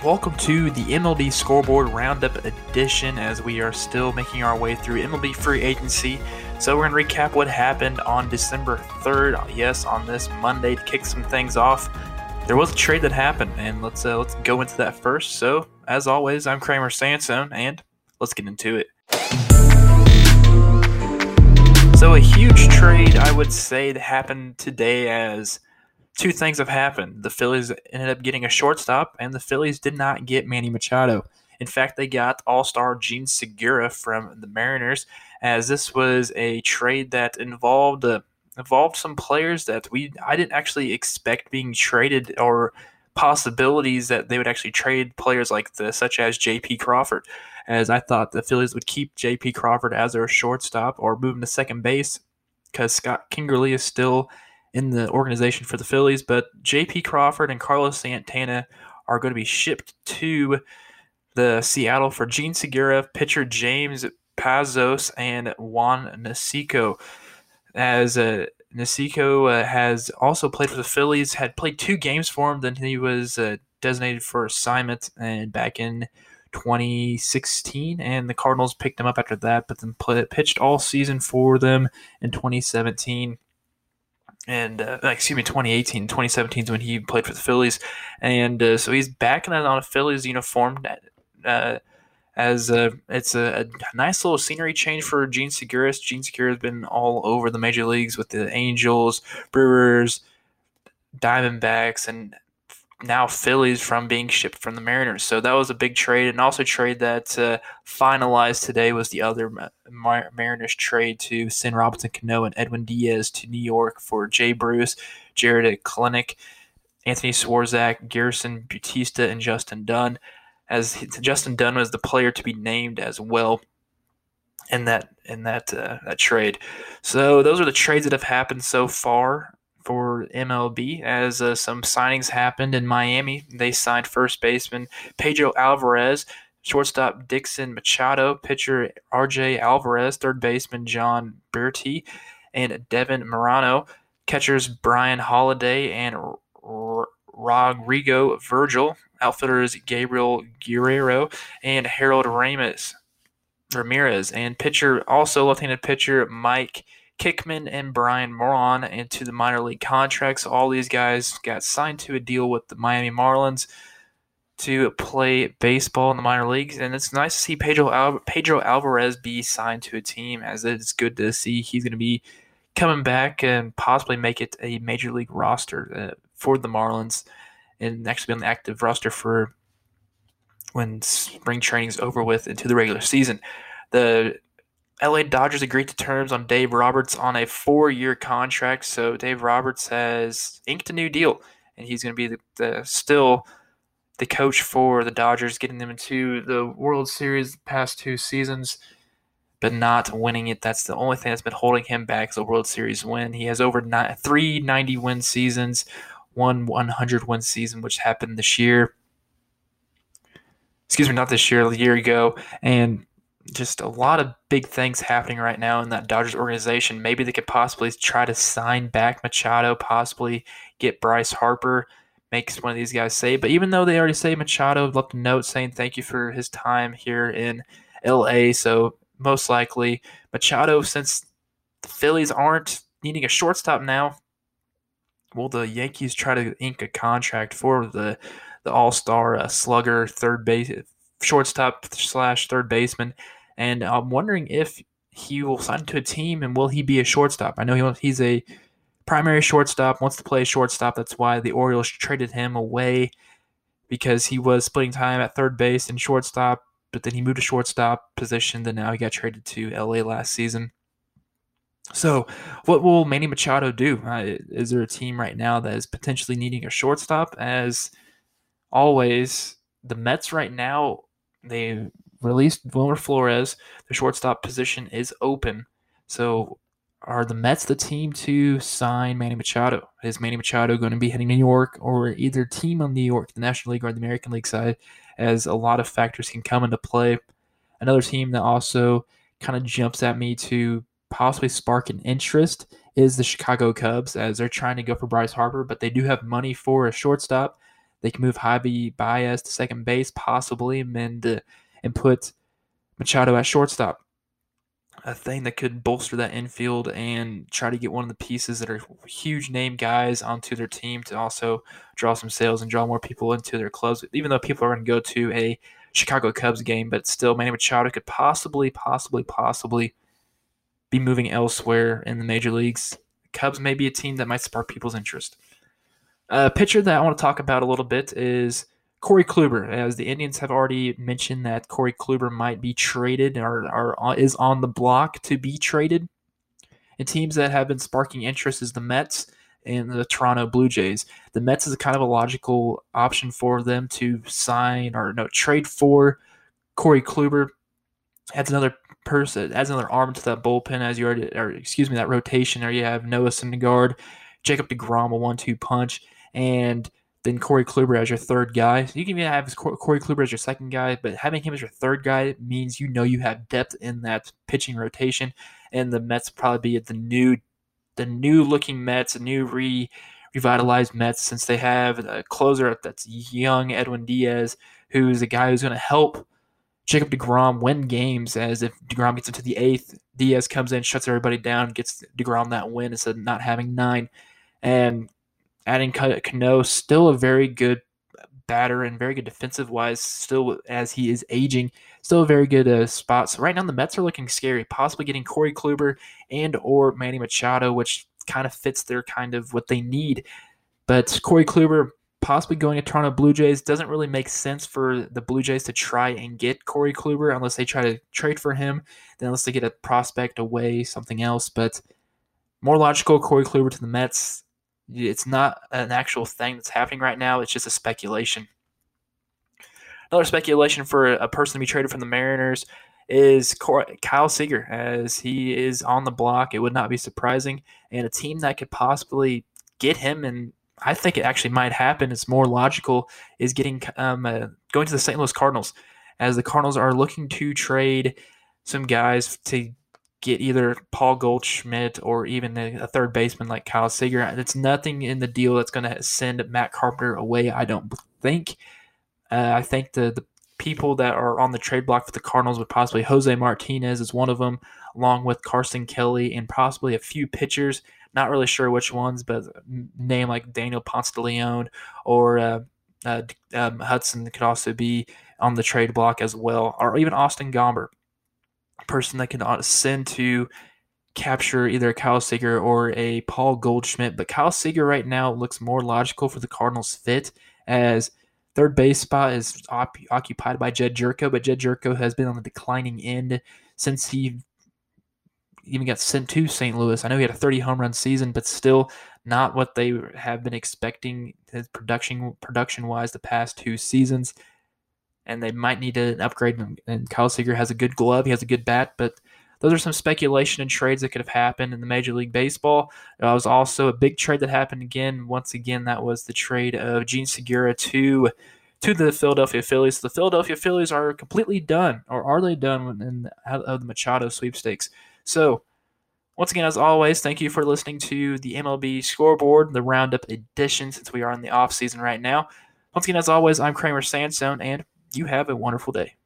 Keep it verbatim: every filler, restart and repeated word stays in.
welcome to the M L B Scoreboard Roundup edition as we are still making our way through M L B free agency. So we're going to recap what happened on December third, yes, on this Monday to kick some things off. There was a trade that happened, and let's uh, let's go into that first. So, as always, I'm Kramer Sansone, and let's get into it. So a huge trade, I would say, that happened today as two things have happened. The Phillies ended up getting a shortstop, and the Phillies did not get Manny Machado. In fact, they got all-star Jean Segura from the Mariners, as this was a trade that involved uh, involved some players that we I didn't actually expect being traded, or possibilities that they would actually trade players like this, such as J P Crawford, as I thought the Phillies would keep J P Crawford as their shortstop or move him to second base because Scott Kingery is still in the organization for the Phillies, but J P Crawford and Carlos Santana are going to be shipped to the Seattle for Jean Segura, pitcher James Pazos, and Juan Nasico. As uh, Nasico uh, has also played for the Phillies, had played two games for him, then he was uh, designated for assignment and back in twenty sixteen, and the Cardinals picked him up after that, but then play, pitched all season for them in twenty seventeen. And uh, excuse me, twenty eighteen, twenty seventeen is when he played for the Phillies, and uh, so he's back in on a Phillies uniform. Uh, as uh, it's a, a nice little scenery change for Jean Segura. Jean Segura has been all over the major leagues with the Angels, Brewers, Diamondbacks, and now Phillies from being shipped from the Mariners. So that was a big trade, and also a trade that uh, finalized today was the other Mar- Mariners trade to send Robinson Cano and Edwin Diaz to New York for Jay Bruce, Jared Kelenic, Anthony Swarzak, Garrison Bautista, and Justin Dunn. As Justin Dunn was the player to be named as well in that in that uh, that trade. So those are the trades that have happened so far for M L B, as uh, some signings happened in Miami. They signed first baseman Pedro Alvarez, shortstop Dixon Machado, pitcher R J Alvarez, third baseman John Berti, and Devin Morano, catchers Brian Holiday and R- R- Rodrigo Virgil, outfielders Gabriel Guerrero and Harold Ramirez, Ramirez, and pitcher also left-handed pitcher Mike Kickman and Brian Moran into the minor league contracts. All these guys got signed to a deal with the Miami Marlins to play baseball in the minor leagues, and it's nice to see Pedro Al- Pedro Alvarez be signed to a team, as it's good to see he's going to be coming back and possibly make it a major league roster uh, for the Marlins, and actually be on the active roster for when spring training is over with into the regular season. The L A Dodgers agreed to terms on Dave Roberts on a four-year contract, so Dave Roberts has inked a new deal, and he's going to be the, the still the coach for the Dodgers, getting them into the World Series the past two seasons, but not winning it. That's the only thing that's been holding him back, is a World Series win. He has over nine, three ninety-win seasons, one hundred-win season, which happened this year. Excuse me, not this year, a year ago, and just a lot of big things happening right now in that Dodgers organization. Maybe they could possibly try to sign back Machado, possibly get Bryce Harper, makes one of these guys say. But even though they already say Machado, left a note saying thank you for his time here in L A. So most likely Machado, since the Phillies aren't needing a shortstop now, will the Yankees try to ink a contract for the the all-star uh, slugger, third base, shortstop slash third baseman? And I'm wondering if he will sign to a team, and will he be a shortstop? I know he wants, he's a primary shortstop, wants to play shortstop. That's why the Orioles traded him away, because he was splitting time at third base and shortstop, but then he moved to shortstop position. Then now he got traded to L A last season. So what will Manny Machado do? Uh, is there a team right now that is potentially needing a shortstop? As always, the Mets right now, they released Wilmer Flores. The shortstop position is open. So are the Mets the team to sign Manny Machado? Is Manny Machado going to be heading to New York, or either team on New York, the National League or the American League side, as a lot of factors can come into play? Another team that also kind of jumps at me to possibly spark an interest is the Chicago Cubs, as they're trying to go for Bryce Harper, but they do have money for a shortstop. They can move Javi Baez to second base, possibly, and, uh, and put Machado at shortstop. A thing that could bolster that infield and try to get one of the pieces that are huge name guys onto their team to also draw some sales and draw more people into their clubs. Even though people are going to go to a Chicago Cubs game, but still, Manny Machado could possibly, possibly, possibly be moving elsewhere in the major leagues. Cubs may be a team that might spark people's interest. A pitcher that I want to talk about a little bit is Corey Kluber, as the Indians have already mentioned that Corey Kluber might be traded or, or is on the block to be traded. And teams that have been sparking interest is the Mets and the Toronto Blue Jays. The Mets is a kind of a logical option for them to sign or no trade for Corey Kluber. Adds another person, adds another arm to that bullpen as you already, or excuse me, that rotation. There you have Noah Syndergaard, Jacob deGrom, a one-two punch, and then Corey Kluber as your third guy. So you can even have Corey Kluber as your second guy, but having him as your third guy means you know you have depth in that pitching rotation. And the Mets probably be the new, the new looking Mets, a new re revitalized Mets, since they have a closer that's young Edwin Diaz, who's a guy who's going to help Jacob deGrom win games. As if deGrom gets into the eighth, Diaz comes in, shuts everybody down, gets deGrom that win instead of not having nine. And adding Cano, still a very good batter and very good defensive-wise, still as he is aging, still a very good uh, spot. So right now the Mets are looking scary, possibly getting Corey Kluber and or Manny Machado, which kind of fits their kind of what they need. But Corey Kluber possibly going to Toronto Blue Jays doesn't really make sense for the Blue Jays to try and get Corey Kluber unless they try to trade for him, then unless they get a prospect away, something else. But more logical, Corey Kluber to the Mets. It's not an actual thing that's happening right now. It's just a speculation. Another speculation for a person to be traded from the Mariners is Kyle Seager, as he is on the block. It would not be surprising. And a team that could possibly get him, and I think it actually might happen, it's more logical, is getting um, uh, going to the Saint Louis Cardinals, as the Cardinals are looking to trade some guys to get either Paul Goldschmidt or even a third baseman like Kyle Seager. It's nothing in the deal that's going to send Matt Carpenter away, I don't think. Uh, I think the, the people that are on the trade block for the Cardinals would possibly Jose Martinez is one of them, along with Carson Kelly and possibly a few pitchers. Not really sure which ones, but a name like Daniel Ponce de Leon or uh, uh, um, Hudson could also be on the trade block as well, or even Austin Gomber, a person that can send to capture either Kyle Seager or a Paul Goldschmidt. But Kyle Seager right now looks more logical for the Cardinals' fit, as third base spot is op- occupied by Jed Jerko, but Jed Jerko has been on the declining end since he even got sent to Saint Louis. I know he had a thirty home run season, but still not what they have been expecting his production production wise the past two seasons. And they might need an upgrade. And Kyle Seager has a good glove, he has a good bat, but those are some speculation and trades that could have happened in the Major League Baseball. There was also a big trade that happened again. Once again, that was the trade of Gene Segura to to the Philadelphia Phillies. The Philadelphia Phillies are completely done, or are they done in out of the Machado sweepstakes? So, once again, as always, thank you for listening to the M L B Scoreboard, the Roundup edition, since we are in the off season right now. Once again, as always, I'm Kramer Sandstone, and you have a wonderful day.